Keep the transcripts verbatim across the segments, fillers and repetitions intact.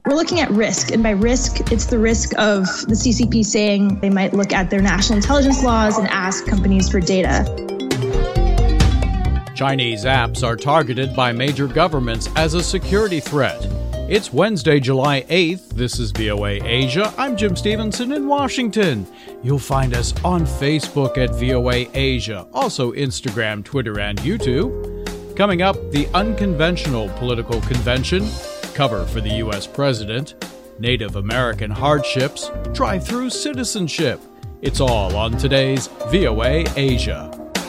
we're looking at risk. And by risk, it's the risk of the C C P saying they might look at their national intelligence laws and ask companies for data. Chinese apps are targeted by major governments as a security threat. It's Wednesday, July eighth. This is V O A Asia. I'm Jim Stevenson in Washington. You'll find us on Facebook at V O A Asia, also Instagram, Twitter, and YouTube. Coming up, the unconventional political convention, cover for the U S president, Native American hardships, drive-through citizenship. It's all on today's V O A Asia.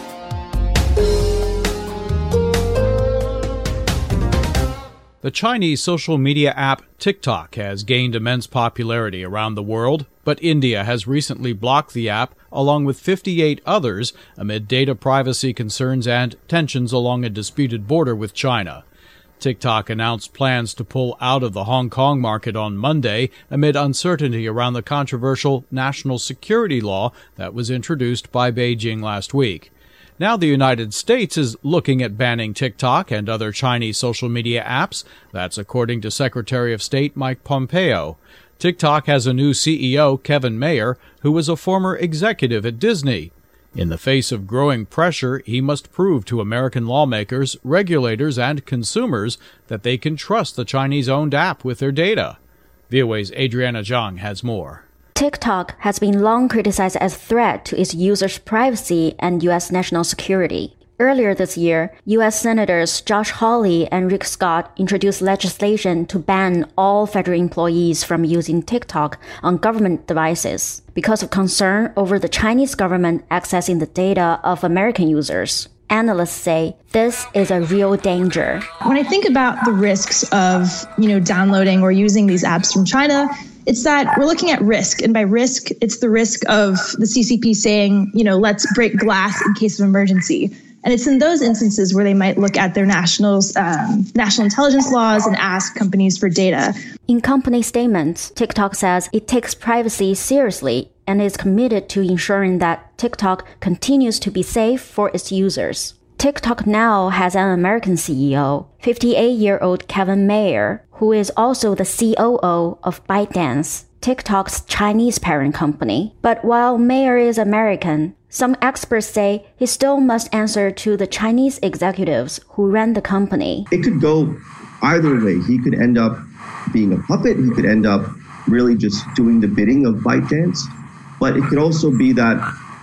The Chinese social media app TikTok has gained immense popularity around the world, but India has recently blocked the app along with fifty-eight others amid data privacy concerns and tensions along a disputed border with China. TikTok announced plans to pull out of the Hong Kong market on Monday amid uncertainty around the controversial national security law that was introduced by Beijing last week. Now the United States is looking at banning TikTok and other Chinese social media apps. That's according to Secretary of State Mike Pompeo. TikTok has a new C E O, Kevin Mayer, who was a former executive at Disney. In the face of growing pressure, he must prove to American lawmakers, regulators, and consumers that they can trust the Chinese-owned app with their data. V O A's Adriana Zhang has more. TikTok has been long criticized as a threat to its users' privacy and U S national security. Earlier this year, U S Senators Josh Hawley and Rick Scott introduced legislation to ban all federal employees from using TikTok on government devices because of concern over the Chinese government accessing the data of American users. Analysts say this is a real danger. When I think about the risks of, you know, downloading or using these apps from China, it's that we're looking at risk. And by risk, it's the risk of the C C P saying, you know, let's break glass in case of emergency. And it's in those instances where they might look at their nationals, um, national intelligence laws and ask companies for data. In company statements, TikTok says it takes privacy seriously and is committed to ensuring that TikTok continues to be safe for its users. TikTok now has an American C E O, fifty-eight-year-old Kevin Mayer, who is also the C O O of ByteDance, TikTok's Chinese parent company. But while Mayer is American, some experts say he still must answer to the Chinese executives who ran the company. It could go either way. He could end up being a puppet. He could end up really just doing the bidding of ByteDance. But it could also be that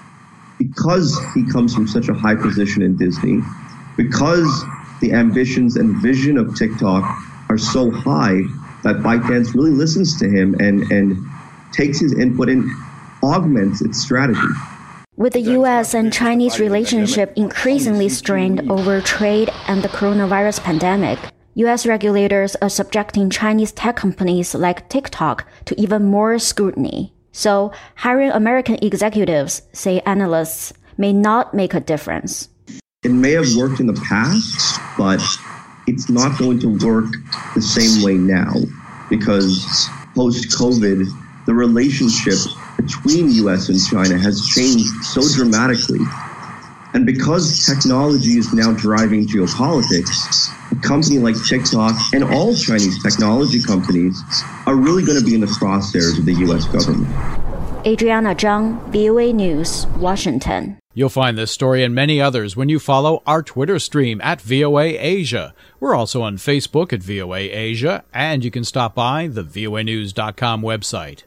because he comes from such a high position in Disney, because the ambitions and vision of TikTok are so high that ByteDance really listens to him and, and takes his input and augments its strategy. With the U S and Chinese relationship increasingly strained over trade and the coronavirus pandemic, U S regulators are subjecting Chinese tech companies like TikTok to even more scrutiny. So, hiring American executives, say analysts, may not make a difference. It may have worked in the past, but it's not going to work the same way now because post-COVID, the relationship between U S and China has changed so dramatically. And because technology is now driving geopolitics, a company like TikTok and all Chinese technology companies are really going to be in the crosshairs of the U S government. Adriana Zhang, V O A News, Washington. You'll find this story and many others when you follow our Twitter stream at V O A Asia. We're also on Facebook at V O A Asia, and you can stop by the V O A news dot com website.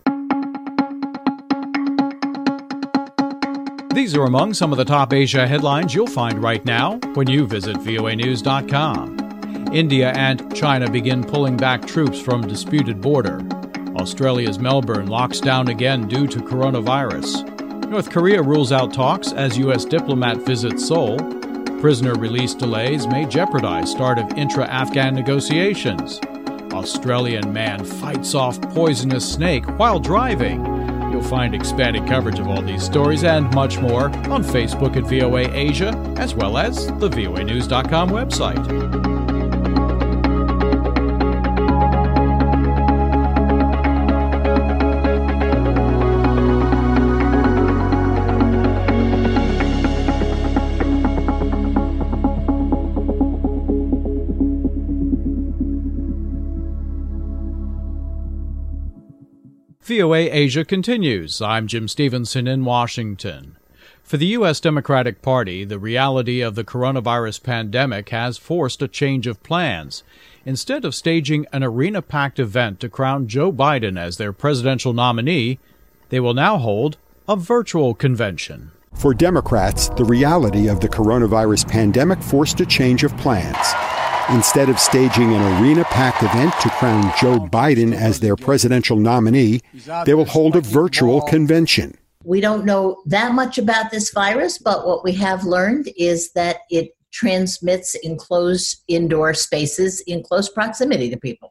These are among some of the top Asia headlines you'll find right now when you visit V O A news dot com. India and China begin pulling back troops from disputed border. Australia's Melbourne locks down again due to coronavirus. North Korea rules out talks as U S diplomat visits Seoul. Prisoner release delays may jeopardize start of intra-Afghan negotiations. Australian man fights off poisonous snake while driving. You'll find expanded coverage of all these stories and much more on Facebook at V O A Asia, as well as the V O A news dot com website. V O A Asia continues. I'm Jim Stevenson in Washington. For the U S Democratic Party, the reality of the coronavirus pandemic has forced a change of plans. Instead of staging an arena-packed event to crown Joe Biden as their presidential nominee, they will now hold a virtual convention. For Democrats, the reality of the coronavirus pandemic forced a change of plans. Instead of staging an arena-packed event to crown Joe Biden as their presidential nominee, they will hold a virtual convention. We don't know that much about this virus, but what we have learned is that it transmits in closed indoor spaces in close proximity to people.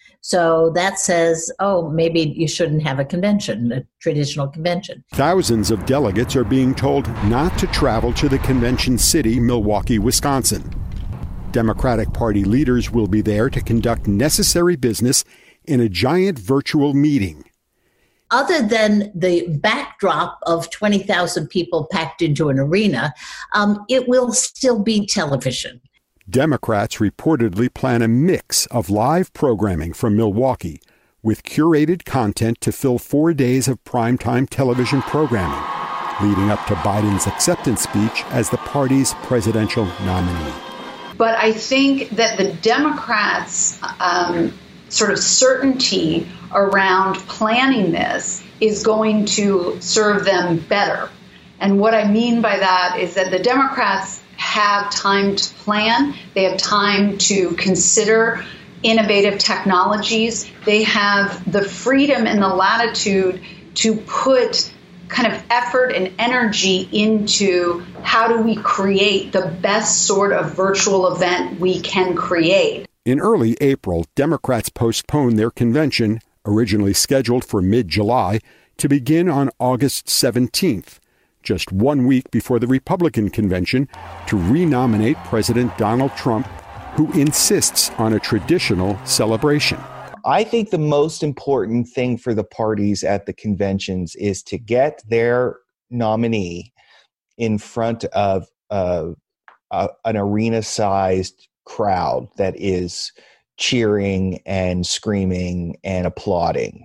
So that says, oh, maybe you shouldn't have a convention, a traditional convention. Thousands of delegates are being told not to travel to the convention city, Milwaukee, Wisconsin. Democratic Party leaders will be there to conduct necessary business in a giant virtual meeting. Other than the backdrop of twenty thousand people packed into an arena, um, it will still be television. Democrats reportedly plan a mix of live programming from Milwaukee with curated content to fill four days of primetime television programming, leading up to Biden's acceptance speech as the party's presidential nominee. But I think that the Democrats' um, sort of certainty around planning this is going to serve them better. And what I mean by that is that the Democrats have time to plan. They have time to consider innovative technologies. They have the freedom and the latitude to put kind of effort and energy into how do we create the best sort of virtual event we can create. In early April, Democrats postponed their convention, originally scheduled for mid-July, to begin on August seventeenth, just one week before the Republican convention, to renominate President Donald Trump, who insists on a traditional celebration. I think the most important thing for the parties at the conventions is to get their nominee in front of uh, uh, an arena-sized crowd that is cheering and screaming and applauding.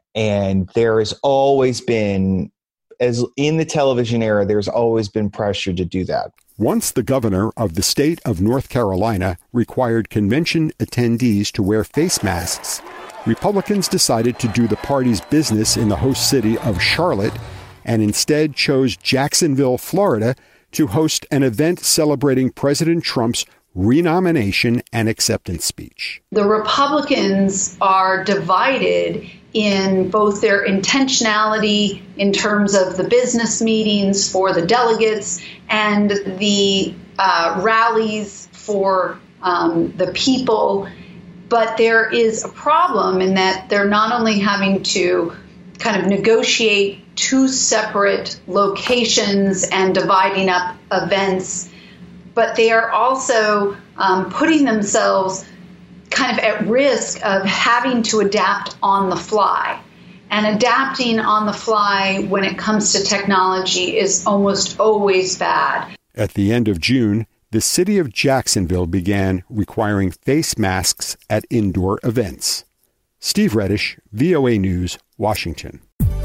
And there has always been, as in the television era, there's always been pressure to do that. Once the governor of the state of North Carolina required convention attendees to wear face masks, Republicans decided to do the party's business in the host city of Charlotte and instead chose Jacksonville, Florida, to host an event celebrating President Trump's renomination and acceptance speech. The Republicans are divided in both their intentionality in terms of the business meetings for the delegates and the uh, rallies for um, the people. But there is a problem in that they're not only having to kind of negotiate two separate locations and dividing up events, but they are also um, putting themselves kind of at risk of having to adapt on the fly. And adapting on the fly when it comes to technology is almost always bad. At the end of June, the city of Jacksonville began requiring face masks at indoor events. Steve Reddish, V O A News, Washington.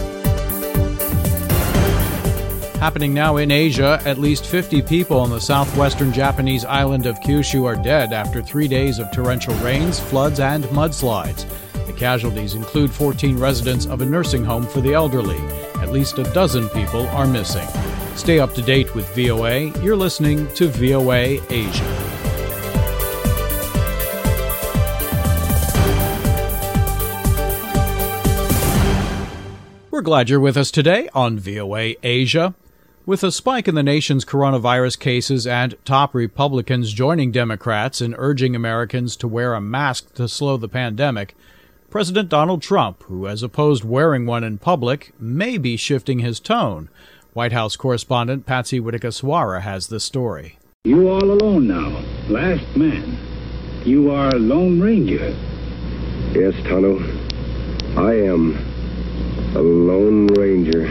Happening now in Asia, at least fifty people on the southwestern Japanese island of Kyushu are dead after three days of torrential rains, floods, and mudslides. The casualties include fourteen residents of a nursing home for the elderly. At least a dozen people are missing. Stay up to date with V O A. You're listening to V O A Asia. We're glad you're with us today on V O A Asia. With a spike in the nation's coronavirus cases and top Republicans joining Democrats in urging Americans to wear a mask to slow the pandemic, President Donald Trump, who has opposed wearing one in public, may be shifting his tone. White House correspondent Patsy Widakuswara has the story. You all alone now, last man. You are Lone Ranger. Yes, Tonto. I am a Lone Ranger.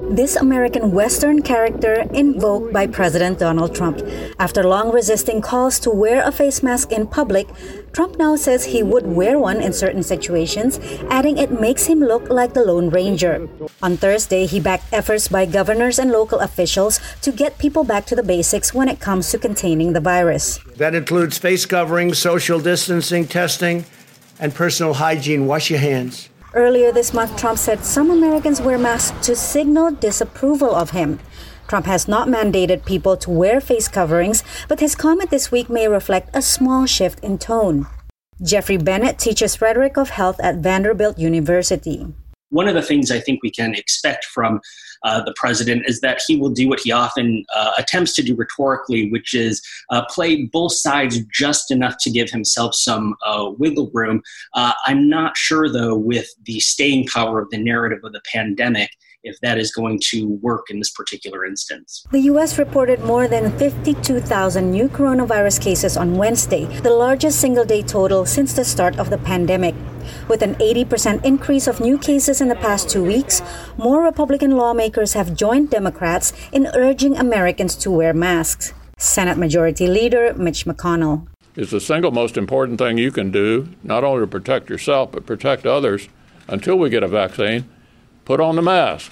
this American Western character invoked by President Donald Trump. After long resisting calls to wear a face mask in public, Trump now says he would wear one in certain situations, adding it makes him look like the Lone Ranger. On Thursday, he backed efforts by governors and local officials to get people back to the basics when it comes to containing the virus. That includes face coverings, social distancing, testing, and personal hygiene. Wash your hands. Earlier this month, Trump said some Americans wear masks to signal disapproval of him. Trump has not mandated people to wear face coverings, but his comment this week may reflect a small shift in tone. Jeffrey Bennett teaches rhetoric of health at Vanderbilt University. One of the things I think we can expect from uh, the president is that he will do what he often uh, attempts to do rhetorically, which is uh, play both sides just enough to give himself some uh, wiggle room. Uh, I'm not sure, though, with the staying power of the narrative of the pandemic, if that is going to work in this particular instance. The U S reported more than fifty-two thousand new coronavirus cases on Wednesday, the largest single-day total since the start of the pandemic. With an eighty percent increase of new cases in the past two weeks, more Republican lawmakers have joined Democrats in urging Americans to wear masks. Senate Majority Leader Mitch McConnell. It's the single most important thing you can do, not only to protect yourself, but protect others until we get a vaccine. Put on the mask.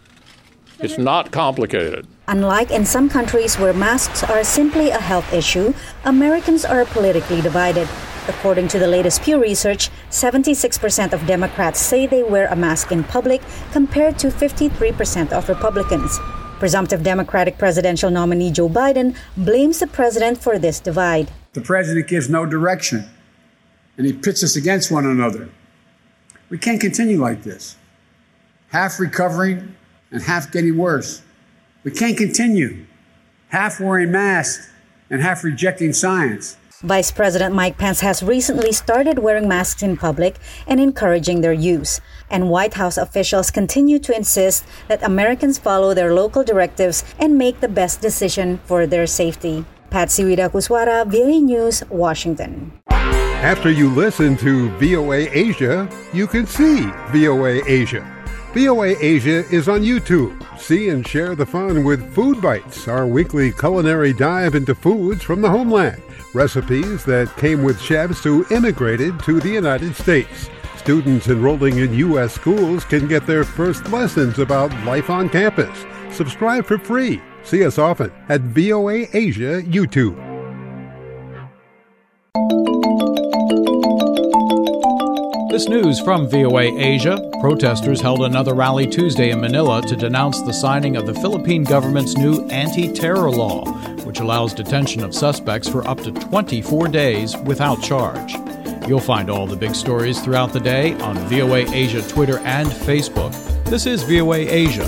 It's not complicated. Unlike in some countries where masks are simply a health issue, Americans are politically divided. According to the latest Pew Research, seventy-six percent of Democrats say they wear a mask in public compared to fifty-three percent of Republicans. Presumptive Democratic presidential nominee Joe Biden blames the president for this divide. The president gives no direction, and he pits us against one another. We can't continue like this. Half recovering and half getting worse. We can't continue. Half wearing masks and half rejecting science. Vice President Mike Pence has recently started wearing masks in public and encouraging their use. And White House officials continue to insist that Americans follow their local directives and make the best decision for their safety. Patsy Widakuswara, V O A News, Washington. After you listen to V O A Asia, you can see V O A Asia. V O A Asia is on YouTube. See and share the fun with Food Bites, our weekly culinary dive into foods from the homeland. Recipes that came with chefs who immigrated to the United States. Students enrolling in U S schools can get their first lessons about life on campus. Subscribe for free. See us often at V O A Asia YouTube. This news from V O A Asia. Protesters held another rally Tuesday in Manila to denounce the signing of the Philippine government's new anti-terror law, which allows detention of suspects for up to twenty-four days without charge. You'll find all the big stories throughout the day on V O A Asia Twitter and Facebook. This is V O A Asia.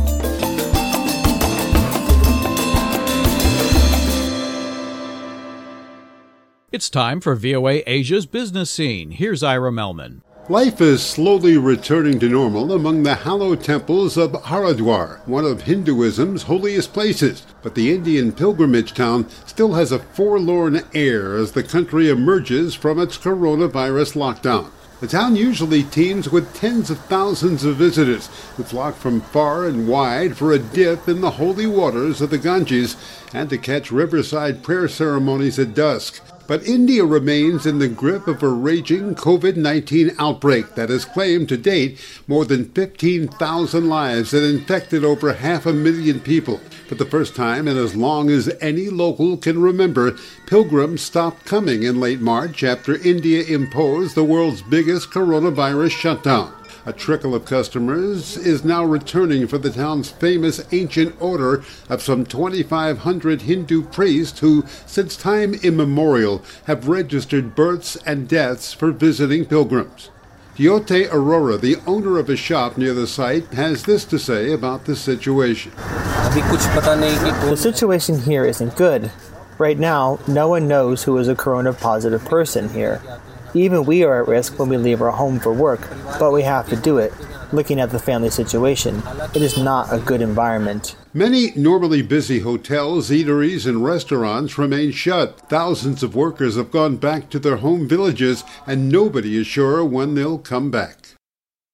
It's time for V O A Asia's Business Scene. Here's Ira Melman. Life is slowly returning to normal among the hallowed temples of Haridwar, one of Hinduism's holiest places. But the Indian pilgrimage town still has a forlorn air as the country emerges from its coronavirus lockdown. The town usually teems with tens of thousands of visitors who flock from far and wide for a dip in the holy waters of the Ganges and to catch riverside prayer ceremonies at dusk. But India remains in the grip of a raging covid nineteen outbreak that has claimed to date more than fifteen thousand lives and infected over half a million people. For the first time in as long as any local can remember, pilgrims stopped coming in late March after India imposed the world's biggest coronavirus shutdown. A trickle of customers is now returning for the town's famous ancient order of some twenty-five hundred Hindu priests who, since time immemorial, have registered births and deaths for visiting pilgrims. Jyote Arora, the owner of a shop near the site, has this to say about the situation. The situation here isn't good. Right now, no one knows who is a corona-positive person here. Even we are at risk when we leave our home for work, but we have to do it. Looking at the family situation, it is not a good environment. Many normally busy hotels, eateries, and restaurants remain shut. Thousands of workers have gone back to their home villages, and nobody is sure when they'll come back.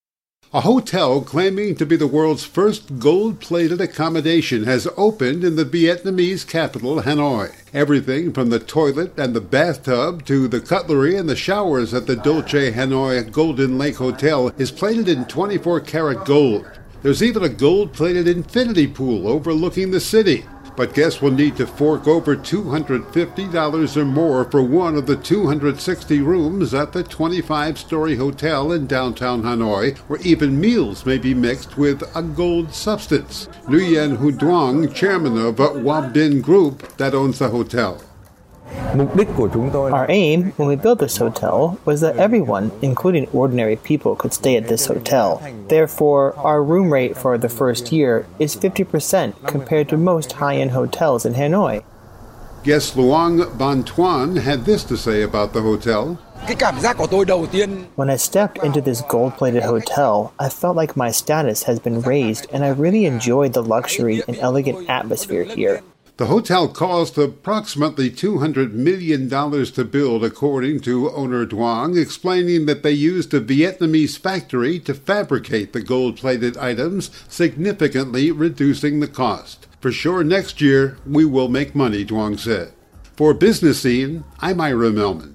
A hotel claiming to be the world's first gold-plated accommodation has opened in the Vietnamese capital, Hanoi. Everything from the toilet and the bathtub to the cutlery and the showers at the Dolce Hanoi Golden Lake Hotel is plated in twenty-four karat gold. There's even a gold-plated infinity pool overlooking the city. But guests will need to fork over two hundred fifty dollars or more for one of the two hundred sixty rooms at the twenty-five story hotel in downtown Hanoi, where even meals may be mixed with a gold substance. Nguyen Hu Duong, chairman of Wab Bin Group that owns the hotel. Our aim when we built this hotel was that everyone, including ordinary people, could stay at this hotel. Therefore, our room rate for the first year is fifty percent compared to most high-end hotels in Hanoi. Guest Luong Ban Tuan had this to say about the hotel. When I stepped into this gold-plated hotel, I felt like my status has been raised, and I really enjoyed the luxury and elegant atmosphere here. The hotel cost approximately two hundred million dollars to build, according to owner Duong, explaining that they used a Vietnamese factory to fabricate the gold-plated items, significantly reducing the cost. For sure, next year, we will make money, Duong said. For Business Scene, I'm Ira Melman.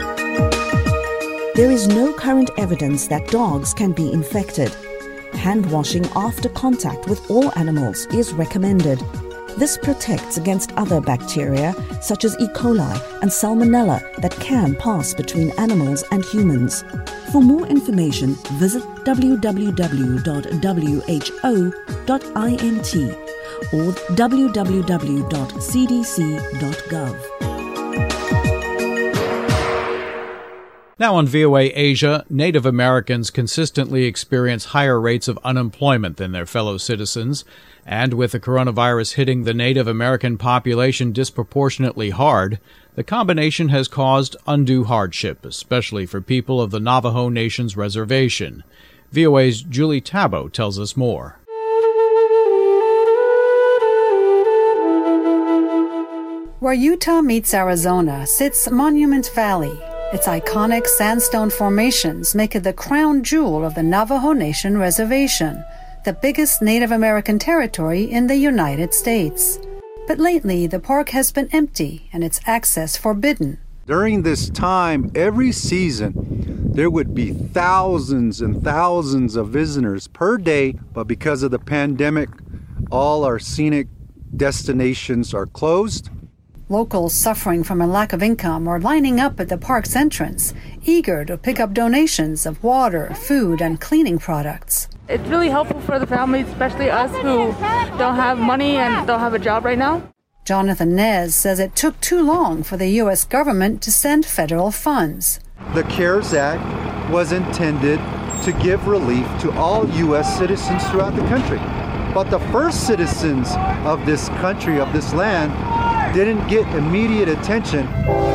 There is no current evidence that dogs can be infected. Hand washing after contact with all animals is recommended. This protects against other bacteria such as E. coli and Salmonella that can pass between animals and humans. For more information, visit w w w dot w h o dot int or w w w dot c d c dot gov. Now on V O A Asia, Native Americans consistently experience higher rates of unemployment than their fellow citizens, and with the coronavirus hitting the Native American population disproportionately hard, the combination has caused undue hardship, especially for people of the Navajo Nation's reservation. V O A's Julie Tabo tells us more. Where Utah meets Arizona sits Monument Valley. Its iconic sandstone formations make it the crown jewel of the Navajo Nation Reservation, the biggest Native American territory in the United States. But lately, the park has been empty and its access forbidden. During this time, every season, there would be thousands and thousands of visitors per day, but because of the pandemic, all our scenic destinations are closed. Locals suffering from a lack of income are lining up at the park's entrance, eager to pick up donations of water, food, and cleaning products. It's really helpful for the families, especially us who don't have money and don't have a job right now. Jonathan Nez says it took too long for the U S government to send federal funds. The CARES Act was intended to give relief to all U S citizens throughout the country. But the first citizens of this country, of this land, didn't get immediate attention.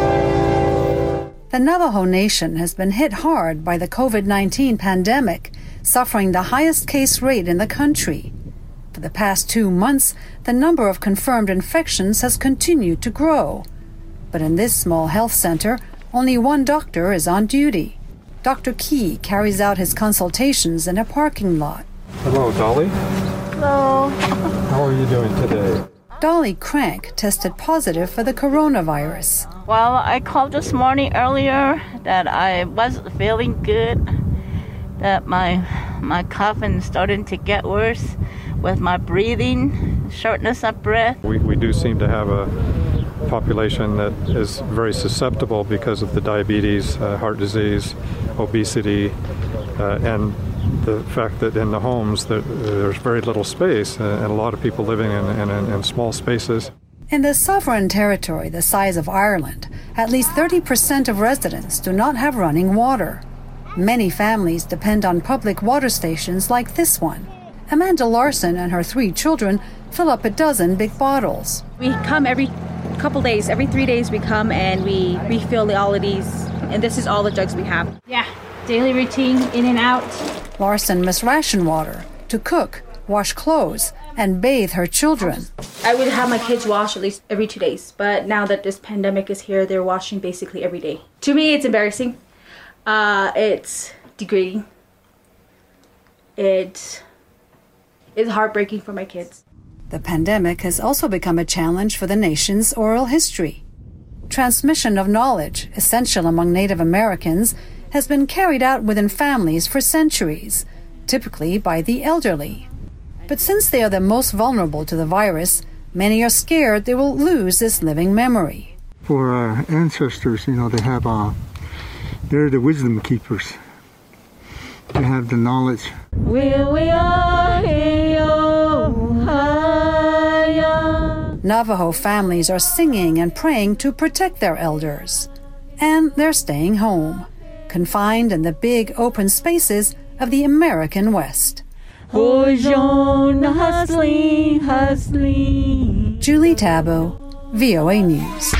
The Navajo Nation has been hit hard by the covid nineteen pandemic, suffering the highest case rate in the country. For the past two months, the number of confirmed infections has continued to grow. But in this small health center, only one doctor is on duty. Doctor Key carries out his consultations in a parking lot. Hello, Dolly. Hello. How are you doing today? Dolly Crank tested positive for the coronavirus. Well, I called this morning earlier that I wasn't feeling good, that my my coughing starting to get worse with my breathing, shortness of breath. We, we do seem to have a population that is very susceptible because of the diabetes, uh, heart disease, obesity, uh, and the fact that in the homes that there's very little space uh, and a lot of people living in, in, in small spaces. In the sovereign territory the size of Ireland, at least thirty percent of residents do not have running water. Many families depend on public water stations like this one. Amanda Larson and her three children fill up a dozen big bottles. We come every couple days, every three days we come and we refill all of these, and this is all the jugs we have. Yeah, daily routine, in and out. Larson must ration water to cook, wash clothes, and bathe her children. I would have my kids wash at least every two days, but now that this pandemic is here, they're washing basically every day. To me, it's embarrassing. Uh, it's degrading. it is heartbreaking for my kids. The pandemic has also become a challenge for the nation's oral history. Transmission of knowledge, essential among Native Americans, has been carried out within families for centuries, typically by the elderly. But since they are the most vulnerable to the virus, many are scared they will lose this living memory. For our ancestors, you know, they have, uh, they're the wisdom keepers. They have the knowledge. Navajo families are singing and praying to protect their elders. And they're staying home, confined in the big open spaces of the American West. Julie Tabo, V O A News.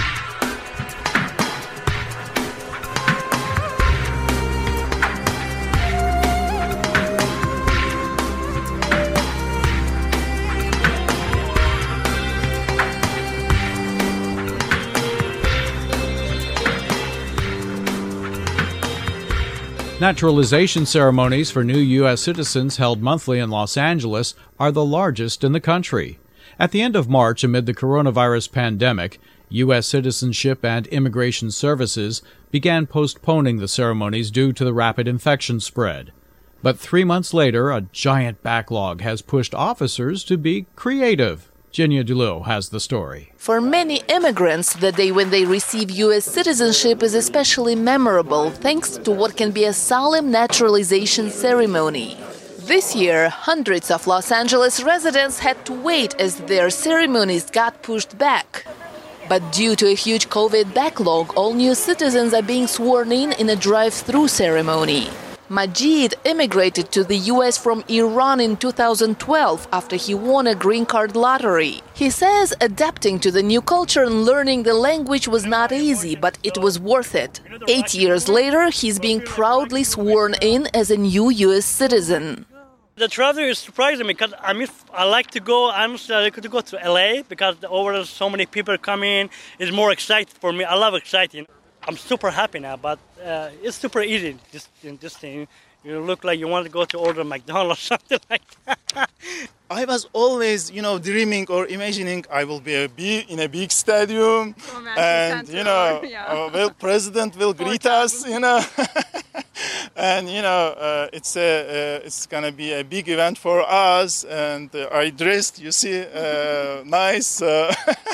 Naturalization ceremonies for new U S citizens held monthly in Los Angeles are the largest in the country. At the end of March, amid the coronavirus pandemic, U S Citizenship and Immigration Services began postponing the ceremonies due to the rapid infection spread. But three months later, a giant backlog has pushed officers to be creative. Genia Dulot has the story. For many immigrants, the day when they receive U S citizenship is especially memorable thanks to what can be a solemn naturalization ceremony. This year, hundreds of Los Angeles residents had to wait as their ceremonies got pushed back. But due to a huge COVID backlog, all new citizens are being sworn in in a drive-through ceremony. Majid immigrated to the U S from Iran in two thousand twelve after he won a green card lottery. He says adapting to the new culture and learning the language was not easy, but it was worth it. Eight years later, he's being proudly sworn in as a new U S citizen. The travel is surprising me because I mean, I like to go, honestly, I like to go to L A because over there so many people come in. It's more exciting for me. I love exciting. I'm super happy now, but uh, it's super easy. Just, this thing, you look like you want to go to order McDonald's or something like that. I was always, you know, dreaming or imagining I will be a big, in a big stadium, Romantic and Center, you know, yeah. uh, well, president will greet us, you know, and you know, uh, it's a, uh, it's gonna be a big event for us. And uh, I dressed, you see, uh, nice, uh,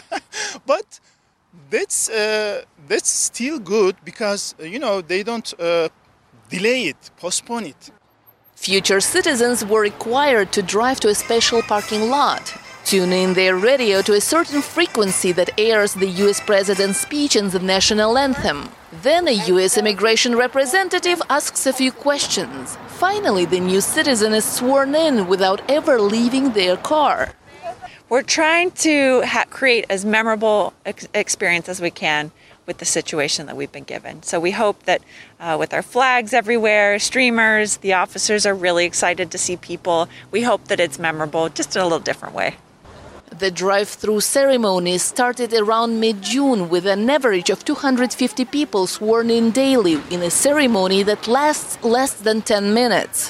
but. That's uh, that's still good because, you know, they don't uh, delay it, postpone it. Future citizens were required to drive to a special parking lot, tune in their radio to a certain frequency that airs the U S president's speech and the national anthem. Then a U S immigration representative asks a few questions. Finally, the new citizen is sworn in without ever leaving their car. We're trying to ha- create as memorable ex- experience as we can with the situation that we've been given. So we hope that uh, with our flags everywhere, streamers, the officers are really excited to see people. We hope that it's memorable, just in a little different way. The drive-through ceremony started around mid-June with an average of two hundred fifty people sworn in daily in a ceremony that lasts less than ten minutes.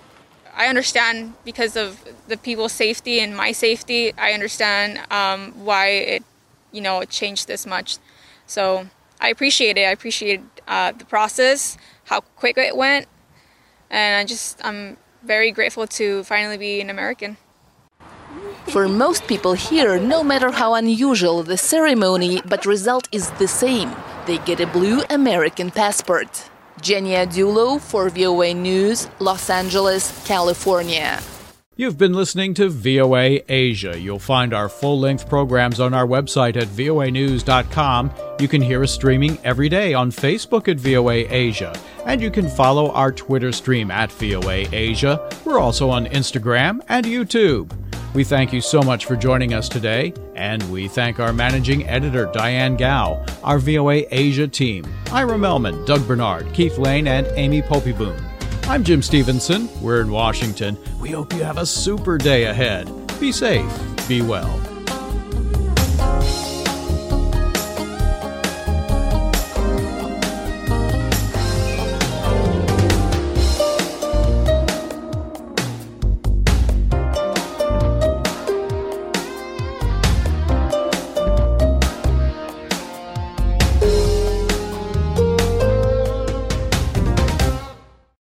I understand because of the people's safety and my safety. I understand um, why it, you know, it changed this much. So I appreciate it. I appreciate uh, the process, how quick it went, and I just I'm very grateful to finally be an American. For most people here, no matter how unusual the ceremony, but result is the same. They get a blue American passport. Genia Dulot for V O A News, Los Angeles, California. You've been listening to V O A Asia. You'll find our full-length programs on our website at V O A news dot com. You can hear us streaming every day on Facebook at V O A Asia. And you can follow our Twitter stream at V O A Asia. We're also on Instagram and YouTube. We thank you so much for joining us today, and we thank our managing editor, Diane Gao, our V O A Asia team, Ira Melman, Doug Bernard, Keith Lane, and Amy Poppy-Boone. I'm Jim Stevenson. We're in Washington. We hope you have a super day ahead. Be safe. Be well.